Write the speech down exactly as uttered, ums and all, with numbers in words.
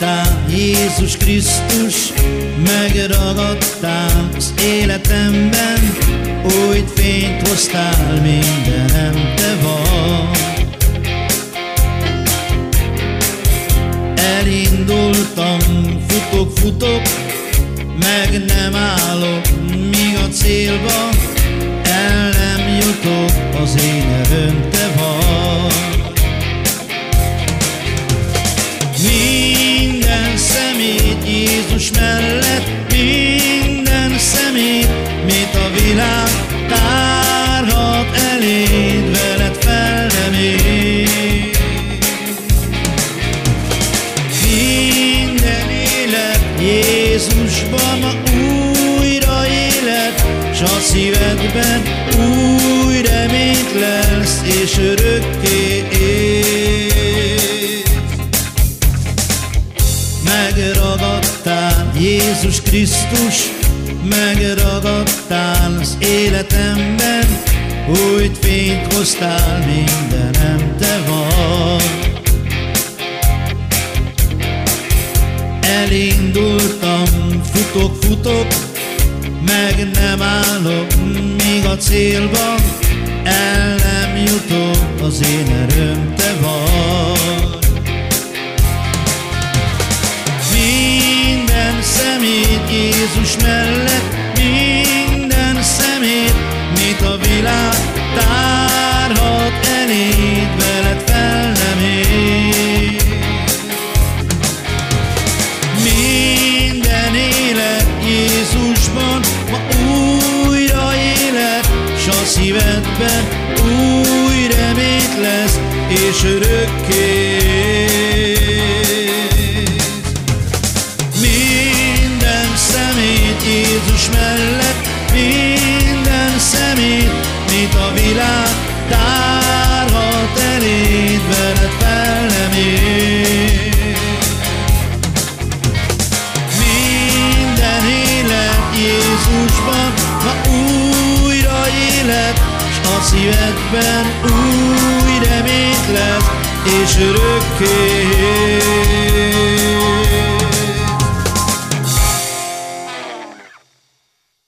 megragadtál, Jézus Krisztus, megragadtál az életemben, új fényt hoztál, mindenem te vagy. Elindultam, futok, futok, meg nem állok, míg a célba el nem jutok, az én erőm te vagy. Minden szemét Jézus mellett, minden szemét, mit a világ tárhat eléd, veled fel nem ér. Minden élet Jézusban ma újra élet, s a szívedben új reményt lesz, és örökké élsz. Megragadtál, Jézus Krisztus, megragadtál az életemben, új fényt hoztál, mindenem te vagy. Elindultam, futok, futok, meg nem állok, míg a célba el nem jutok, az én erőm te vagy. Minden szemét Jézus mellett, minden szemét, mit a világ tárhat eléd, veled fel nem ér. Minden élet Jézusban ma újra élet, s a szívedben új reményt lesz, és örökké élsz. Minden szemét Jézus mellett, minden szemét, mit a világ tárhat eléd, veled fel nem ér. Jézusban ma újra élet, s a szívedben új reményt lesz, és örökké élsz.